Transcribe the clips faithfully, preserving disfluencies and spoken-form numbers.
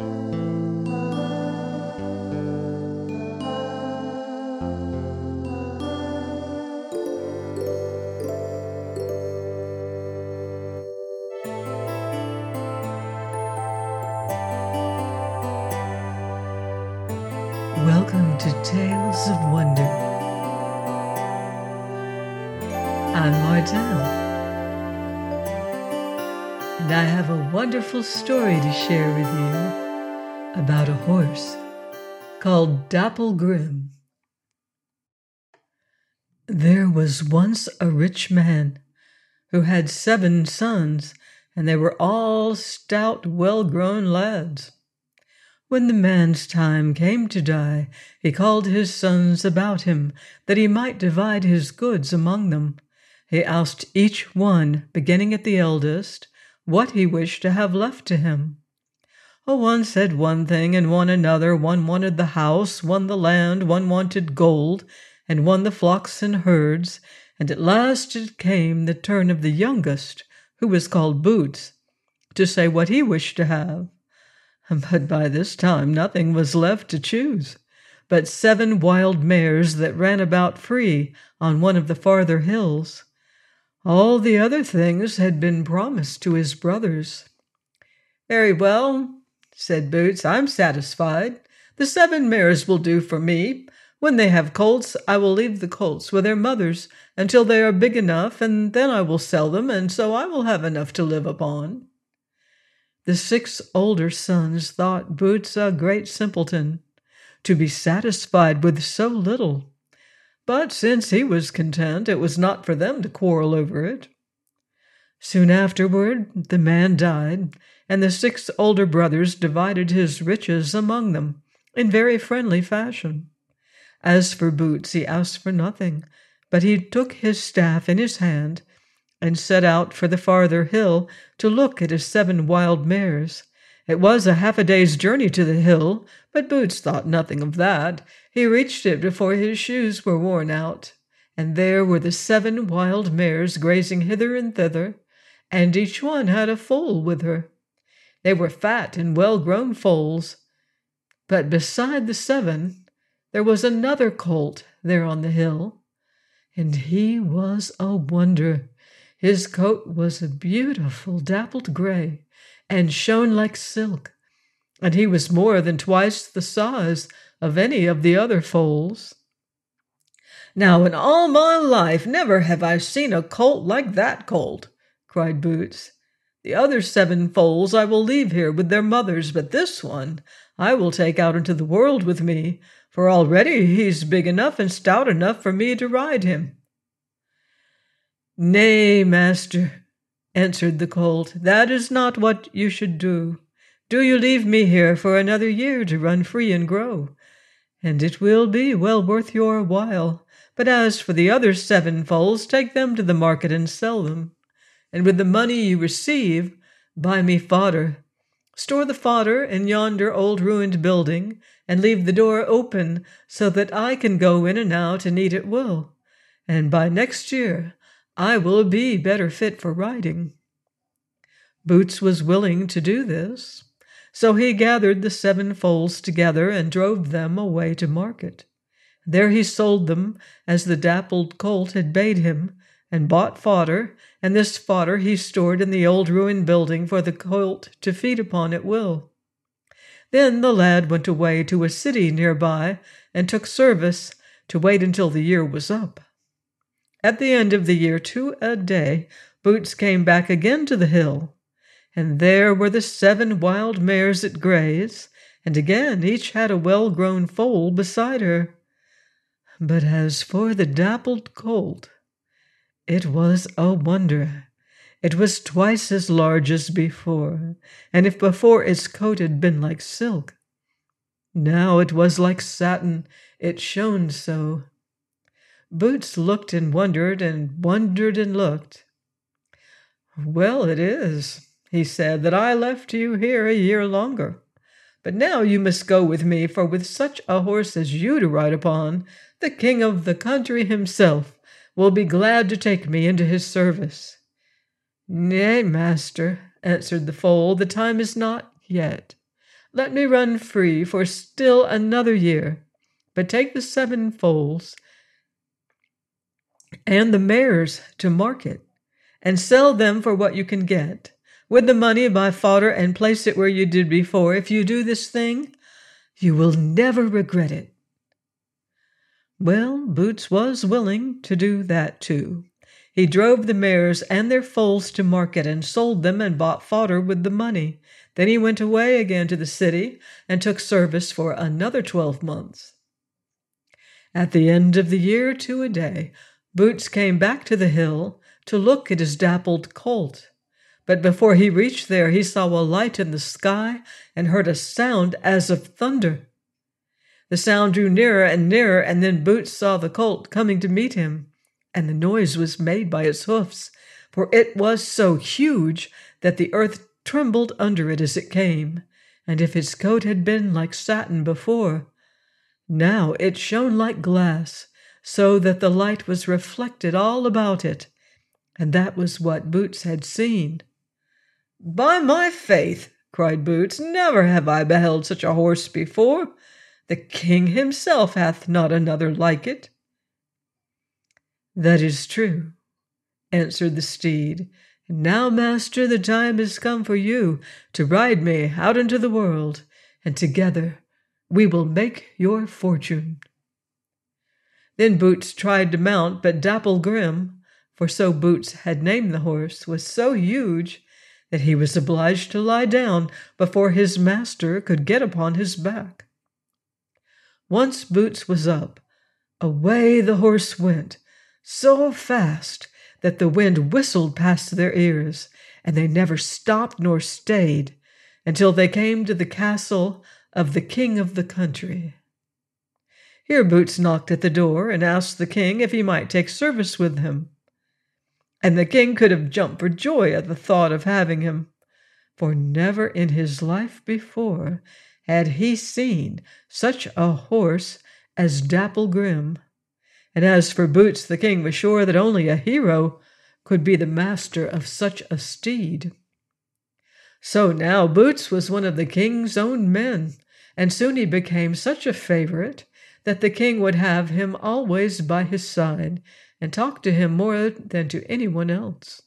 Welcome to Tales of Wonder. I'm Martell, and I have a wonderful story to share with you about a horse called Dapplegrim. There was once a rich man who had seven sons, and they were all stout, well-grown lads. When the man's time came to die, he called his sons about him, that he might divide his goods among them. He asked each one, beginning at the eldest, what he wished to have left to him. Oh, one said one thing, and one another. One wanted the house, one the land, one wanted gold, and one the flocks and herds. And at last it came the turn of the youngest, who was called Boots, to say what he wished to have. But by this time nothing was left to choose, but seven wild mares that ran about free on one of the farther hills. All the other things had been promised to his brothers. "Very well," said Boots, "I'm satisfied. The seven mares will do for me. When they have colts, I will leave the colts with their mothers until they are big enough, and then I will sell them, and so I will have enough to live upon." The six older sons thought Boots a great simpleton, to be satisfied with so little. But since he was content, it was not for them to quarrel over it. Soon afterward the man died, and the six older brothers divided his riches among them in very friendly fashion. As for Boots, he asked for nothing, but he took his staff in his hand and set out for the farther hill to look at his seven wild mares. It was a half a day's journey to the hill, but Boots thought nothing of that. He reached it before his shoes were worn out, and there were the seven wild mares grazing hither and thither, and each one had a foal with her. They were fat and well-grown foals, but beside the seven there was another colt there on the hill, and he was a wonder. His coat was a beautiful dappled gray, and shone like silk, and he was more than twice the size of any of the other foals. "Now in all my life never have I seen a colt like that colt," cried Boots. "The other seven foals I will leave here with their mothers, but this one I will take out into the world with me, for already he's big enough and stout enough for me to ride him." "Nay, master," answered the colt, "that is not what you should do. Do you leave me here for another year to run free and grow, and it will be well worth your while. But as for the other seven foals, take them to the market and sell them, and with the money you receive, buy me fodder. Store the fodder in yonder old ruined building, and leave the door open so that I can go in and out and eat at will, and by next year I will be better fit for riding." Boots was willing to do this, so he gathered the seven foals together and drove them away to market. There he sold them as the dappled colt had bade him, and bought fodder, and this fodder he stored in the old ruined building for the colt to feed upon at will. Then the lad went away to a city near by and took service to wait until the year was up. At the end of the year, to a day, Boots came back again to the hill, and there were the seven wild mares at graze, and again each had a well-grown foal beside her. But as for the dappled colt, it was a wonder. It was twice as large as before, and if before its coat had been like silk, now it was like satin, it shone so. Boots looked and wondered, and wondered and looked. "Well it is," he said, "that I left you here a year longer. But now you must go with me, for with such a horse as you to ride upon, the king of the country himself will be glad to take me into his service." "Nay, master," answered the foal, "the time is not yet. Let me run free for still another year, but take the seven foals and the mares to market, and sell them for what you can get. With the money, buy fodder and place it where you did before. If you do this thing, you will never regret it." Well, Boots was willing to do that too. He drove the mares and their foals to market and sold them and bought fodder with the money. Then he went away again to the city and took service for another twelve months. At the end of the year to a day, Boots came back to the hill to look at his dappled colt. But before he reached there, he saw a light in the sky and heard a sound as of thunder. The sound drew nearer and nearer, and then Boots saw the colt coming to meet him, and the noise was made by its hoofs, for it was so huge that the earth trembled under it as it came, and if its coat had been like satin before, now it shone like glass, so that the light was reflected all about it, and that was what Boots had seen. "By my faith," cried Boots, "never have I beheld such a horse before. The king himself hath not another like it." "That is true," answered the steed. "And now, master, the time has come for you to ride me out into the world, and together we will make your fortune." Then Boots tried to mount, but Dapplegrim, for so Boots had named the horse, was so huge that he was obliged to lie down before his master could get upon his back. Once Boots was up, away the horse went, so fast that the wind whistled past their ears, and they never stopped nor stayed until they came to the castle of the king of the country. Here Boots knocked at the door and asked the king if he might take service with him. And the king could have jumped for joy at the thought of having him, for never in his life before had he seen such a horse as Dapplegrim. And as for Boots, the king was sure that only a hero could be the master of such a steed. So now Boots was one of the king's own men, and soon he became such a favorite that the king would have him always by his side, and talk to him more than to anyone else.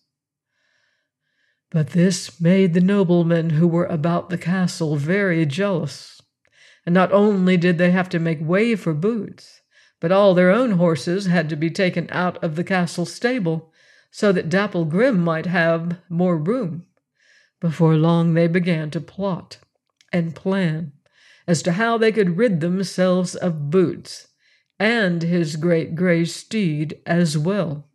But this made the noblemen who were about the castle very jealous, and not only did they have to make way for Boots, but all their own horses had to be taken out of the castle stable, so that Dapplegrim might have more room. Before long they began to plot and plan as to how they could rid themselves of Boots, and his great grey steed as well.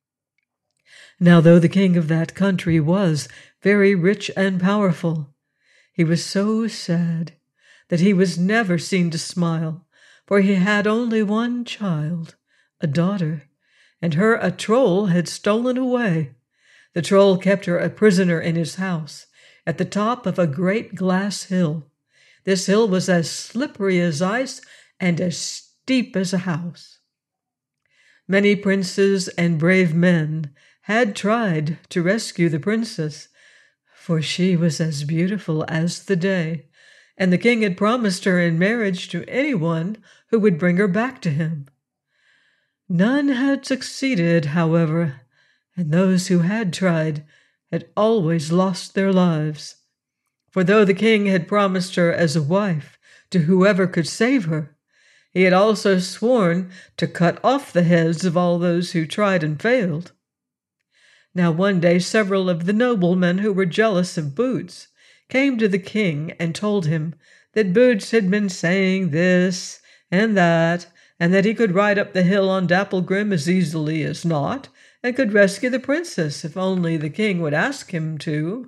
Now, though the king of that country was very rich and powerful, he was so sad that he was never seen to smile, for he had only one child, a daughter, and her a troll had stolen away. The troll kept her a prisoner in his house, at the top of a great glass hill. This hill was as slippery as ice and as steep as a house. Many princes and brave men had tried to rescue the princess, for she was as beautiful as the day, and the king had promised her in marriage to anyone who would bring her back to him. None had succeeded, however, and those who had tried had always lost their lives. For though the king had promised her as a wife to whoever could save her, he had also sworn to cut off the heads of all those who tried and failed. Now one day several of the noblemen who were jealous of Boots came to the king and told him that Boots had been saying this and that, and that he could ride up the hill on Dapplegrim as easily as not, and could rescue the princess if only the king would ask him to.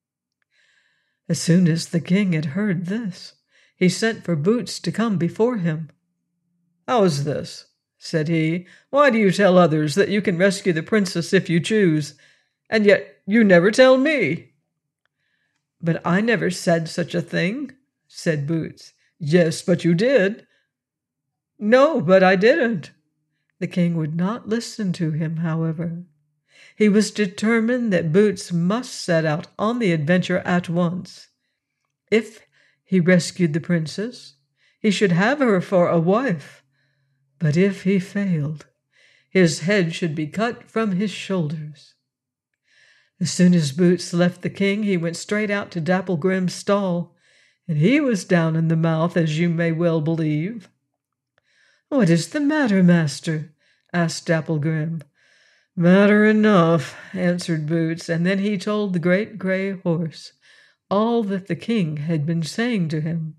As soon as the king had heard this, he sent for Boots to come before him. "How is this?" said he. "Why do you tell others that you can rescue the princess if you choose, and yet you never tell me?" "But I never said such a thing," said Boots. "Yes, but you did." "No, but I didn't." The king would not listen to him, however. He was determined that Boots must set out on the adventure at once. If he rescued the princess, he should have her for a wife. But if he failed, his head should be cut from his shoulders. As soon as Boots left the king, he went straight out to Dapplegrim's stall, and he was down in the mouth, as you may well believe. "What is the matter, master?" asked Dapplegrim. "Matter enough," answered Boots, and then he told the great grey horse all that the king had been saying to him.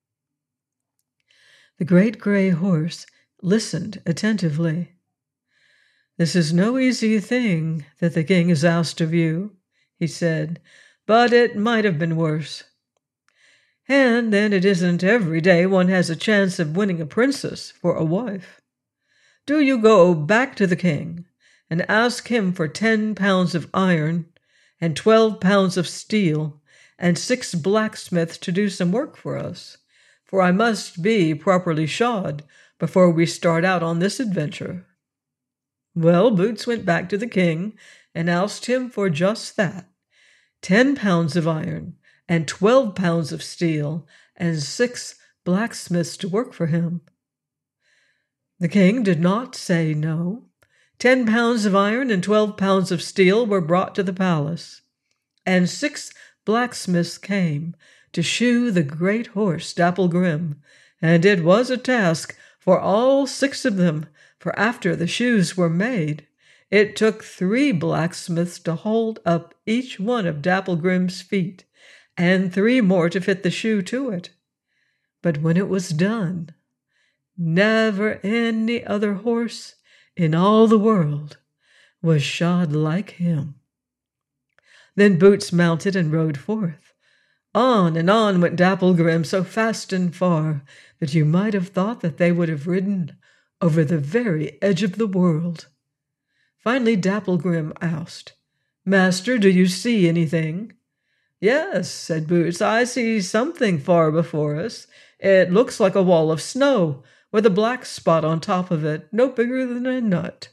The great grey horse listened attentively. "This is no easy thing that the king has asked of you," he said, "but it might have been worse. And then it isn't every day one has a chance of winning a princess for a wife. Do you go back to the king and ask him for ten pounds of iron and twelve pounds of steel and six blacksmiths to do some work for us, for I must be properly shod before we start out on this adventure." Well, Boots went back to the king and asked him for just that, ten pounds of iron and twelve pounds of steel and six blacksmiths to work for him. The king did not say no. Ten pounds of iron and twelve pounds of steel were brought to the palace, and six blacksmiths came to shoe the great horse Dapplegrim, and it was a task for all six of them, for after the shoes were made, it took three blacksmiths to hold up each one of Dapplegrim's feet, and three more to fit the shoe to it. But when it was done, never any other horse in all the world was shod like him. Then Boots mounted and rode forth. On and on went Dapplegrim, so fast and far that you might have thought that they would have ridden over the very edge of the world. Finally Dapplegrim asked, "Master, do you see anything?" "Yes," said Boots, "I see something far before us. It looks like a wall of snow, with a black spot on top of it, no bigger than a nut."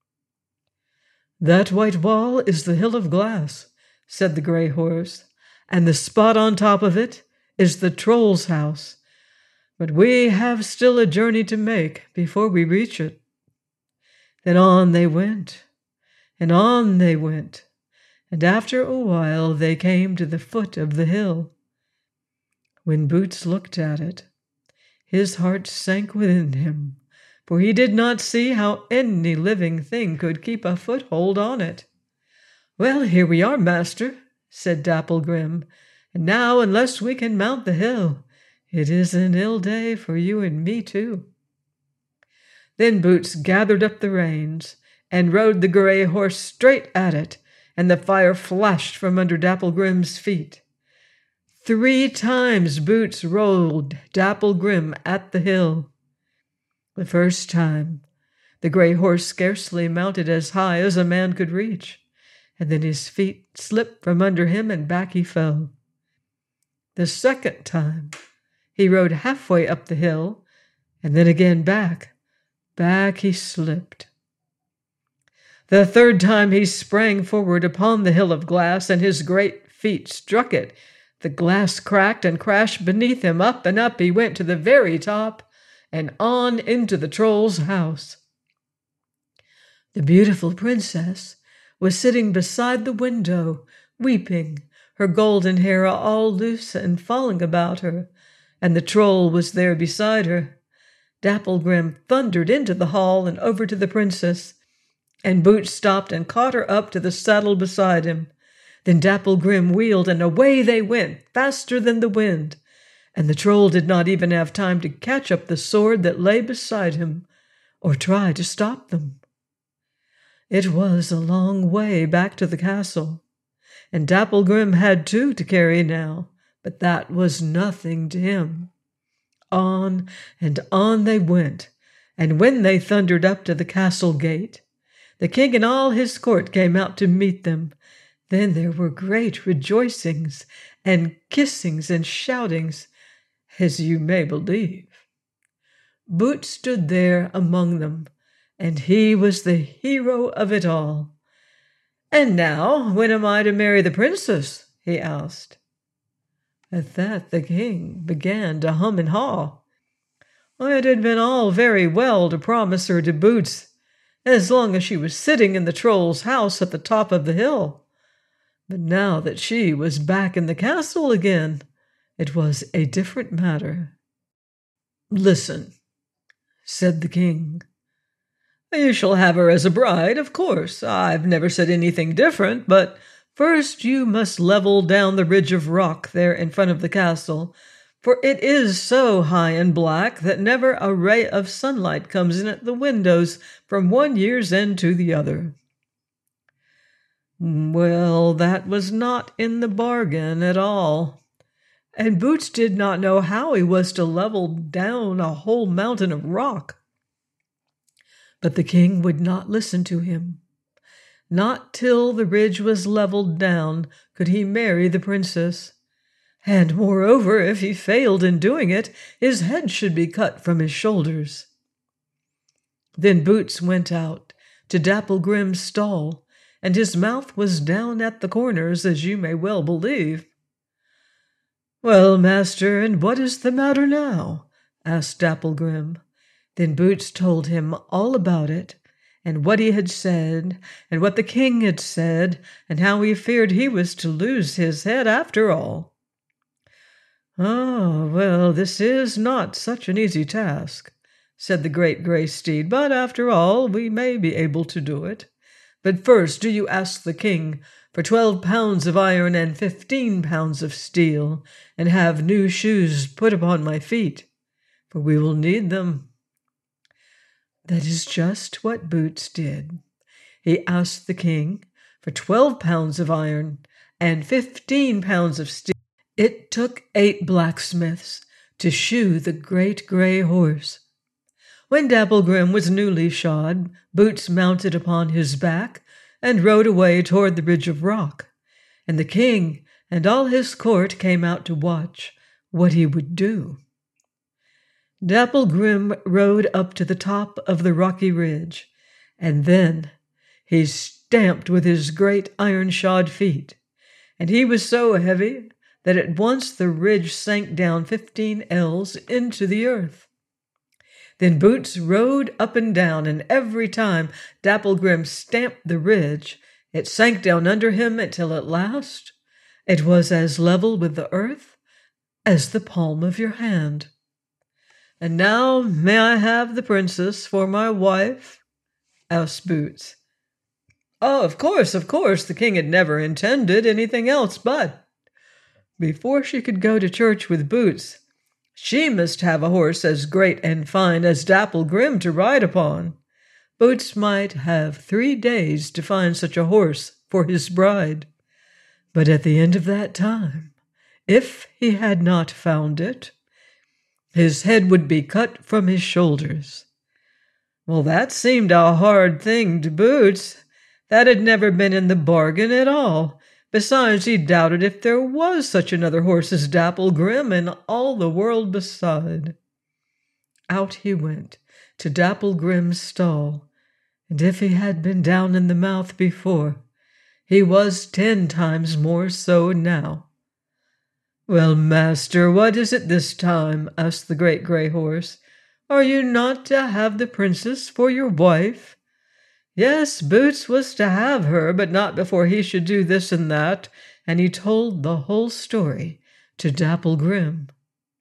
"That white wall is the Hill of Glass," said the grey horse, "and the spot on top of it is the Troll's house. But we have still a journey to make before we reach it." Then on they went, and on they went, and after a while they came to the foot of the hill. When Boots looked at it, his heart sank within him, for he did not see how any living thing could keep a foothold on it. "Well, here we are, master," said Dapplegrim, "and now, unless we can mount the hill, it is an ill day for you and me too." Then Boots gathered up the reins and rode the grey horse straight at it, and the fire flashed from under Dapplegrim's feet. Three times Boots rolled Dapplegrim at the hill. The first time, the grey horse scarcely mounted as high as a man could reach, and then his feet slipped from under him and back he fell. The second time, he rode halfway up the hill, and then again back. Back he slipped. The third time he sprang forward upon the Hill of Glass, and his great feet struck it. The glass cracked and crashed beneath him. Up and up he went to the very top, and on into the Troll's house. The beautiful princess was sitting beside the window, weeping, her golden hair all loose and falling about her, and the Troll was there beside her. Dapplegrim thundered into the hall and over to the princess, and Boots stopped and caught her up to the saddle beside him. Then Dapplegrim wheeled, and away they went, faster than the wind, and the Troll did not even have time to catch up the sword that lay beside him, or try to stop them. It was a long way back to the castle, and Dapplegrim had two to carry now, but that was nothing to him. On and on they went, and when they thundered up to the castle gate, the king and all his court came out to meet them. Then there were great rejoicings and kissings and shoutings, as you may believe. Boots stood there among them, and he was the hero of it all. "And now, when am I to marry the princess?" he asked. At that the king began to hum and haw. It had been all very well to promise her to Boots, as long as she was sitting in the Troll's house at the top of the hill. But now that she was back in the castle again, it was a different matter. "Listen," said the king. "You shall have her as a bride, of course. I've never said anything different, but first you must level down the ridge of rock there in front of the castle, for it is so high and black that never a ray of sunlight comes in at the windows from one year's end to the other." Well, that was not in the bargain at all, and Boots did not know how he was to level down a whole mountain of rock. But the king would not listen to him. Not till the ridge was leveled down could he marry the princess, and moreover, if he failed in doing it, his head should be cut from his shoulders. Then Boots went out to Dapplegrim's stall, and his mouth was down at the corners, as you may well believe. "Well, master, and what is the matter now?" asked Dapplegrim. Then Boots told him all about it, and what he had said, and what the king had said, and how he feared he was to lose his head after all. "Ah, well, this is not such an easy task," said the great grey steed, "but after all we may be able to do it. But first do you ask the king for twelve pounds of iron and fifteen pounds of steel, and have new shoes put upon my feet, for we will need them." That is just what Boots did. He asked the king for twelve pounds of iron and fifteen pounds of steel. It took eight blacksmiths to shoe the great grey horse. When Dapplegrim was newly shod, Boots mounted upon his back and rode away toward the ridge of rock, and the king and all his court came out to watch what he would do. Dapplegrim rode up to the top of the rocky ridge, and then he stamped with his great iron-shod feet, and he was so heavy that at once the ridge sank down fifteen ells into the earth. Then Boots rode up and down, and every time Dapplegrim stamped the ridge, it sank down under him until at last it was as level with the earth as the palm of your hand. "And now may I have the princess for my wife?" asked Boots. Oh, of course, of course, the king had never intended anything else, but before she could go to church with Boots, she must have a horse as great and fine as Dapplegrim to ride upon. Boots might have three days to find such a horse for his bride, but at the end of that time, if he had not found it, his head would be cut from his shoulders. Well, that seemed a hard thing to Boots. That had never been in the bargain at all. Besides, he doubted if there was such another horse as Dapplegrim in all the world beside. Out he went to Dapplegrim's stall, and if he had been down in the mouth before, he was ten times more so now. "Well, master, what is it this time?" asked the great grey horse. "Are you not to have the princess for your wife?" Yes, Boots was to have her, but not before he should do this and that, and he told the whole story to Dapplegrim.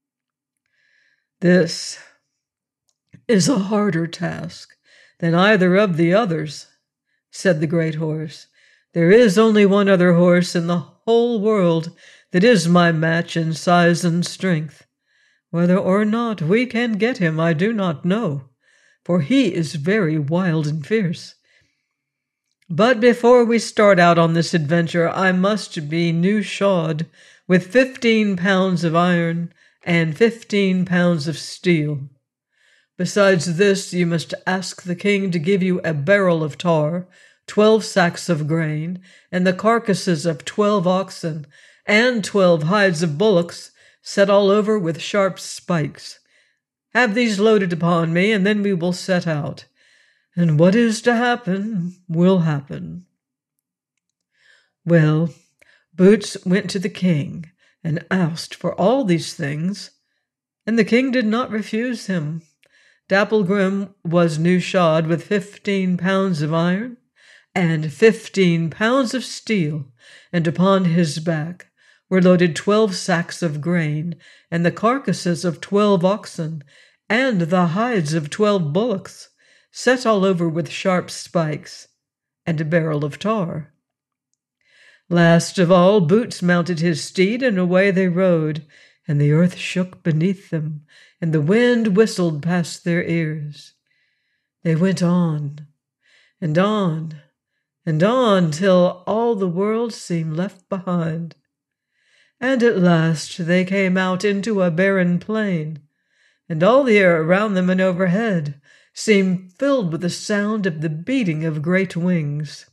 "This is a harder task than either of the others," said the great horse. "There is only one other horse in the whole world that is my match in size and strength. Whether or not we can get him I do not know, for he is very wild and fierce. But before we start out on this adventure, I must be new shod with fifteen pounds of iron and fifteen pounds of steel. Besides this, you must ask the king to give you a barrel of tar, twelve sacks of grain, and the carcasses of twelve oxen, and twelve hides of bullocks, set all over with sharp spikes. Have these loaded upon me, and then we will set out. And what is to happen will happen." Well, Boots went to the king and asked for all these things, and the king did not refuse him. Dapplegrim was new shod with fifteen pounds of iron and fifteen pounds of steel, and upon his back were loaded twelve sacks of grain, and the carcasses of twelve oxen, and the hides of twelve bullocks, set all over with sharp spikes, and a barrel of tar. Last of all, Boots mounted his steed, and away they rode, and the earth shook beneath them, and the wind whistled past their ears. They went on, and on, and on, till all the world seemed left behind. And at last they came out into a barren plain, and all the air around them and overhead seemed filled with the sound of the beating of great wings.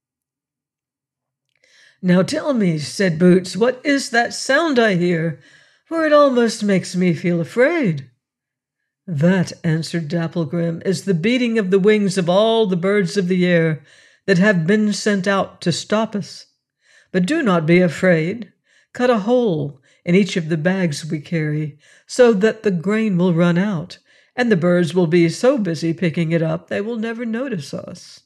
"Now tell me," said Boots, "what is that sound I hear? For it almost makes me feel afraid." "That," answered Dapplegrim, "is the beating of the wings of all the birds of the air that have been sent out to stop us. But do not be afraid. Cut a hole in each of the bags we carry, so that the grain will run out, and the birds will be so busy picking it up they will never notice us."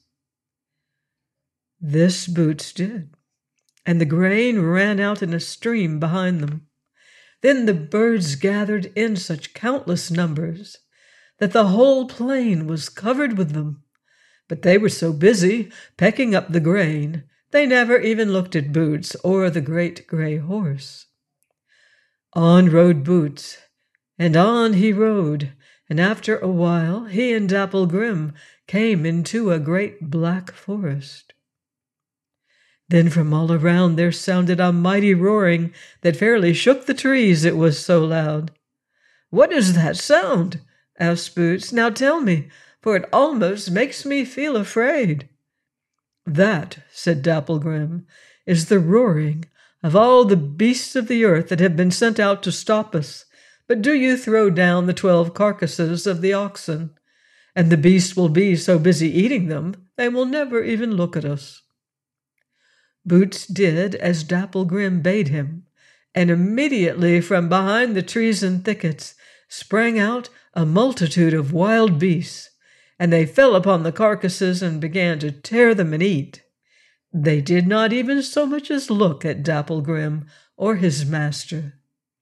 This Boots did, and the grain ran out in a stream behind them. Then the birds gathered in such countless numbers that the whole plain was covered with them. But they were so busy pecking up the grain, they never even looked at Boots or the great grey horse. On rode Boots, and on he rode, and after a while he and Dapplegrim came into a great black forest. Then from all around there sounded a mighty roaring that fairly shook the trees, it was so loud. "What is that sound?" asked Boots. "Now tell me, for it almost makes me feel afraid." "That," said Dapplegrim, "is the roaring of all the beasts of the earth that have been sent out to stop us. But do you throw down the twelve carcasses of the oxen, and the beasts will be so busy eating them they will never even look at us." Boots did as Dapplegrim bade him, and immediately from behind the trees and thickets sprang out a multitude of wild beasts, and they fell upon the carcasses and began to tear them and eat. They did not even so much as look at Dapplegrim or his master.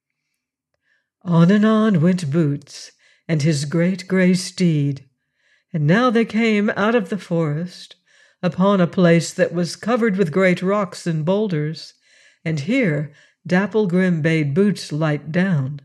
On and on went Boots and his great grey steed, and now they came out of the forest upon a place that was covered with great rocks and boulders, and here Dapplegrim bade Boots light down.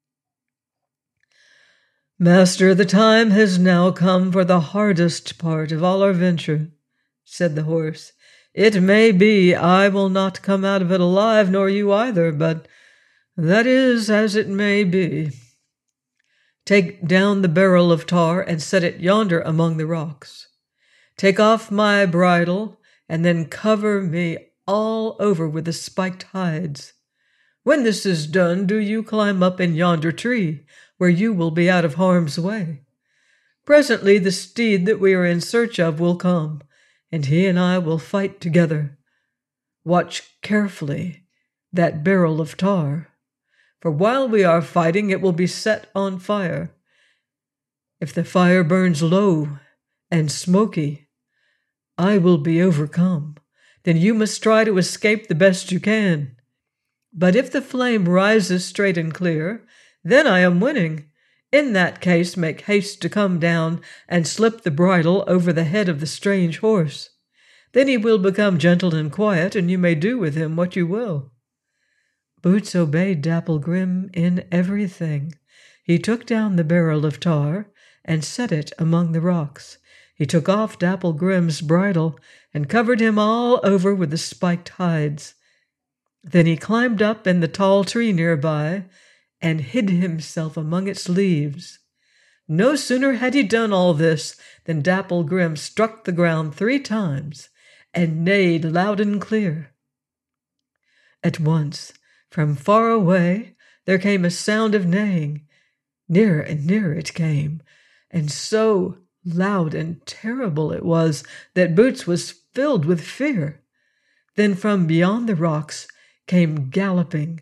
"Master, the time has now come for the hardest part of all our venture," said the horse. "It may be I will not come out of it alive, nor you either, but that is as it may be. Take down the barrel of tar and set it yonder among the rocks. Take off my bridle, and then cover me all over with the spiked hides. When this is done, do you climb up in yonder tree, where you will be out of harm's way. Presently the steed that we are in search of will come, and he and I will fight together. Watch carefully that barrel of tar, for while we are fighting it will be set on fire. If the fire burns low and smoky, I will be overcome. Then you must try to escape the best you can. But if the flame rises straight and clear, then I am winning. In that case, make haste to come down and slip the bridle over the head of the strange horse. Then he will become gentle and quiet, and you may do with him what you will." Boots obeyed Dapplegrim in everything. He took down the barrel of tar and set it among the rocks. He took off Dapplegrim's bridle and covered him all over with the spiked hides. Then he climbed up in the tall tree nearby and hid himself among its leaves. No sooner had he done all this than Dapplegrim struck the ground three times and neighed loud and clear. At once, from far away, there came a sound of neighing. Nearer and nearer it came, and so loud and terrible it was that Boots was filled with fear. Then from beyond the rocks came galloping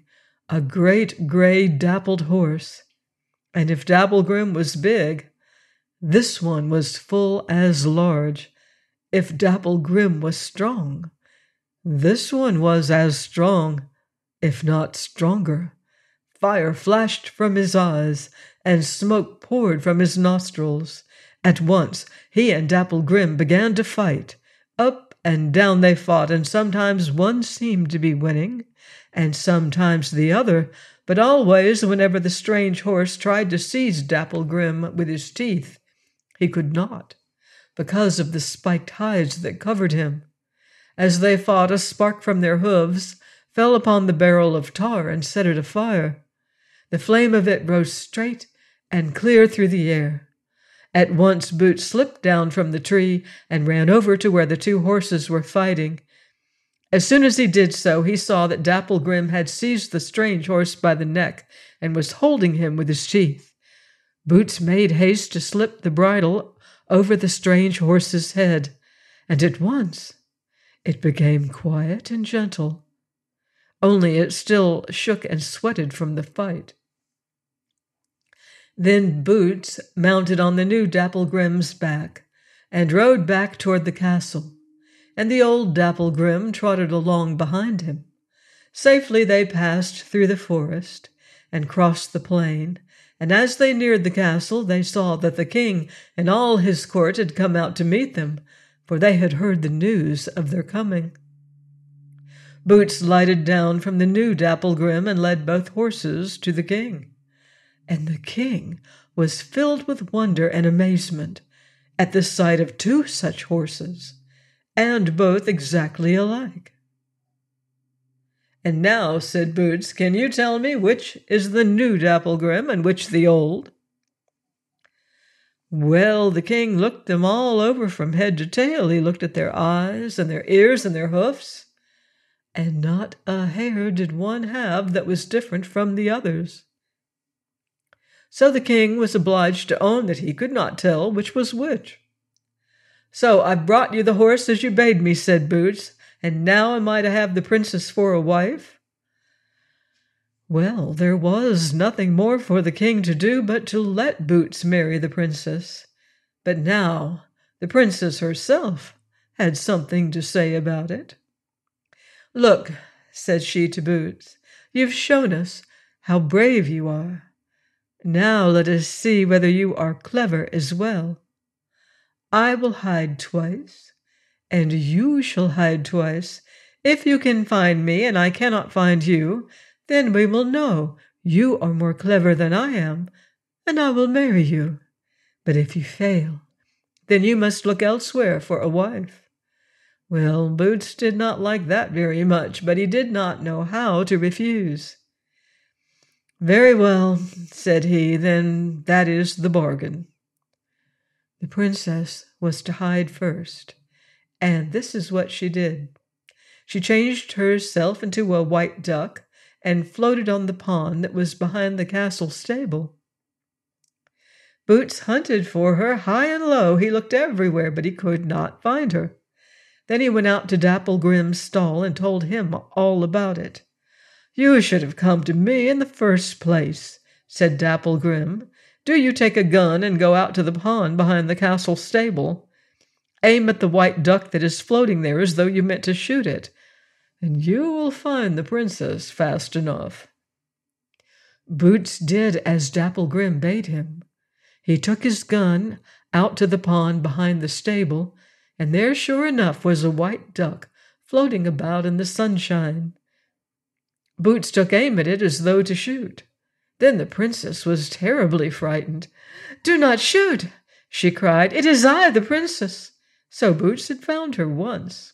a great gray dappled horse, and if Dapplegrim was big, this one was full as large. If Dapplegrim was strong, this one was as strong, if not stronger. Fire flashed from his eyes, and smoke poured from his nostrils. At once he and Dapplegrim began to fight. Up and down they fought, and sometimes one seemed to be winning, and sometimes the other, but always whenever the strange horse tried to seize Dapplegrim with his teeth, he could not, because of the spiked hides that covered him. As they fought, a spark from their hooves fell upon the barrel of tar and set it afire. The flame of it rose straight and clear through the air. At once Boots slipped down from the tree and ran over to where the two horses were fighting. As soon as he did so, he saw that Dapplegrim had seized the strange horse by the neck and was holding him with his teeth. Boots made haste to slip the bridle over the strange horse's head, and at once it became quiet and gentle. Only it still shook and sweated from the fight. Then Boots mounted on the new Dapplegrim's back and rode back toward the castle, and the old Dapplegrim trotted along behind him. Safely they passed through the forest and crossed the plain, and as they neared the castle they saw that the king and all his court had come out to meet them, for they had heard the news of their coming. Boots lighted down from the new Dapplegrim and led both horses to the king. And the king was filled with wonder and amazement at the sight of two such horses, and both exactly alike. "And now," said Boots, "can you tell me which is the new Dapplegrim and which the old?" Well, the king looked them all over from head to tail. He looked at their eyes and their ears and their hoofs, and not a hair did one have that was different from the others. So the king was obliged to own that he could not tell which was which. "So I brought you the horse as you bade me," said Boots, "and now am I to have the princess for a wife?" Well, there was nothing more for the king to do but to let Boots marry the princess. But now the princess herself had something to say about it. "Look," said she to Boots, "you've shown us how brave you are. Now let us see whether you are clever as well. I will hide twice, and you shall hide twice. If you can find me and I cannot find you, then we will know you are more clever than I am, and I will marry you. But if you fail, then you must look elsewhere for a wife." Well, Boots did not like that very much, but he did not know how to refuse. "Very well," said he, "then that is the bargain." The princess was to hide first, and this is what she did. She changed herself into a white duck and floated on the pond that was behind the castle stable. Boots hunted for her high and low. He looked everywhere, but he could not find her. Then he went out to Dapplegrim's stall and told him all about it. "You should have come to me in the first place," said Dapplegrim. "Do you take a gun and go out to the pond behind the castle stable. Aim at the white duck that is floating there as though you meant to shoot it, and you will find the princess fast enough." Boots did as Dapplegrim bade him. He took his gun out to the pond behind the stable, and there sure enough was a white duck floating about in the sunshine. Boots took aim at it as though to shoot. Then the princess was terribly frightened. "Do not shoot," she cried. "It is I, the princess." So Boots had found her once.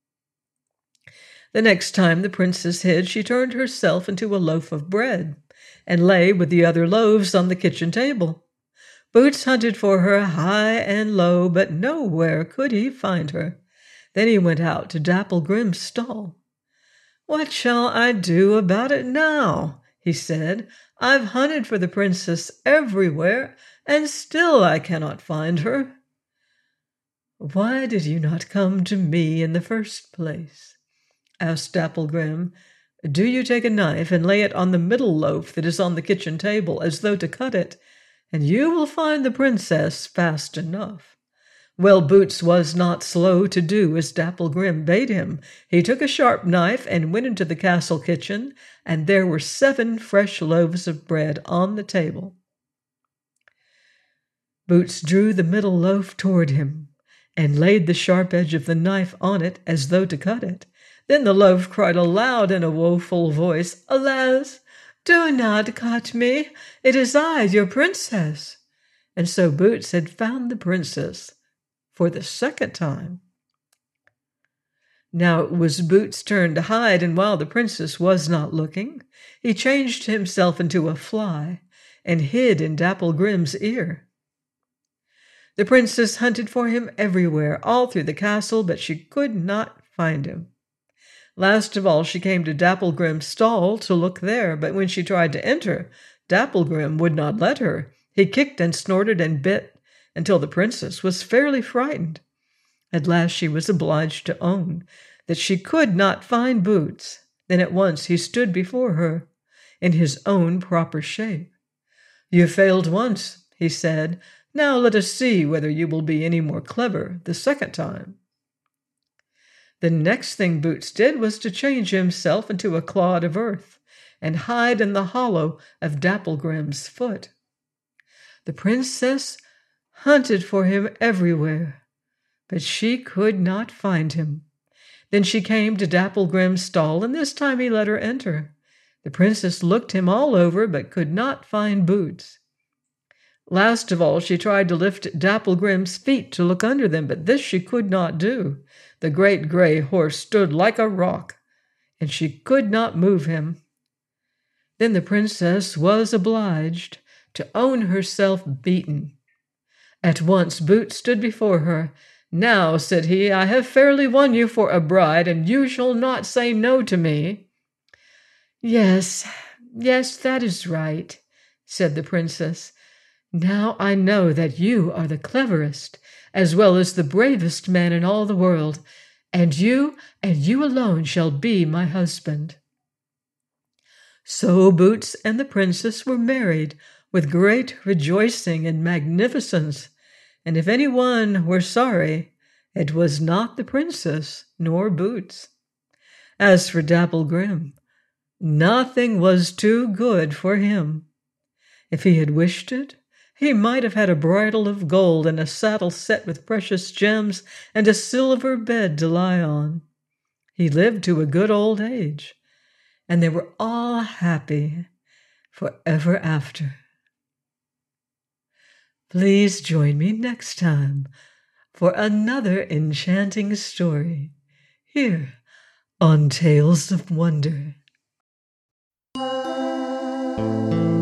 The next time the princess hid, she turned herself into a loaf of bread and lay with the other loaves on the kitchen table. Boots hunted for her high and low, but nowhere could he find her. Then he went out to Dapplegrim's stall. "What shall I do about it now?" he said. "I've hunted for the princess everywhere, and still I cannot find her." "Why did you not come to me in the first place?" asked Dapplegrim. Do you take a knife and lay it on the middle loaf that is on the kitchen table, as though to cut it, and you will find the princess fast enough." Well, Boots was not slow to do as Dapplegrim bade him. He took a sharp knife and went into the castle kitchen, and there were seven fresh loaves of bread on the table. Boots drew the middle loaf toward him, and laid the sharp edge of the knife on it as though to cut it. Then the loaf cried aloud in a woeful voice, "Alas, do not cut me! It is I, your princess." And so Boots had found the princess for the second time. Now it was Boots' turn to hide, and while the princess was not looking, he changed himself into a fly and hid in Dapplegrim's ear. The princess hunted for him everywhere, all through the castle, but she could not find him. Last of all, she came to Dapplegrim's stall to look there, but when she tried to enter, Dapplegrim would not let her. He kicked and snorted and bit until the princess was fairly frightened. At last she was obliged to own that she could not find Boots. Then at once he stood before her in his own proper shape. "You failed once," he said. "Now let us see whether you will be any more clever the second time." The next thing Boots did was to change himself into a clod of earth and hide in the hollow of Dapplegrim's foot. The princess hunted for him everywhere, but she could not find him. Then she came to Dapplegrim's stall, and this time he let her enter. The princess looked him all over, but could not find Boots. Last of all, she tried to lift Dapplegrim's feet to look under them, but this she could not do. The great gray horse stood like a rock, and she could not move him. Then the princess was obliged to own herself beaten. At once Boots stood before her. "Now," said he, "I have fairly won you for a bride, and you shall not say no to me." "Yes, yes, that is right," said the princess. "Now I know that you are the cleverest, as well as the bravest man in all the world, and you and you alone shall be my husband." So Boots and the princess were married with great rejoicing and magnificence, and if any one were sorry, it was not the princess nor Boots. As for Dapplegrim, nothing was too good for him. If he had wished it, he might have had a bridle of gold and a saddle set with precious gems and a silver bed to lie on. He lived to a good old age, and they were all happy forever after. Please join me next time for another enchanting story here on Tales of Wonder.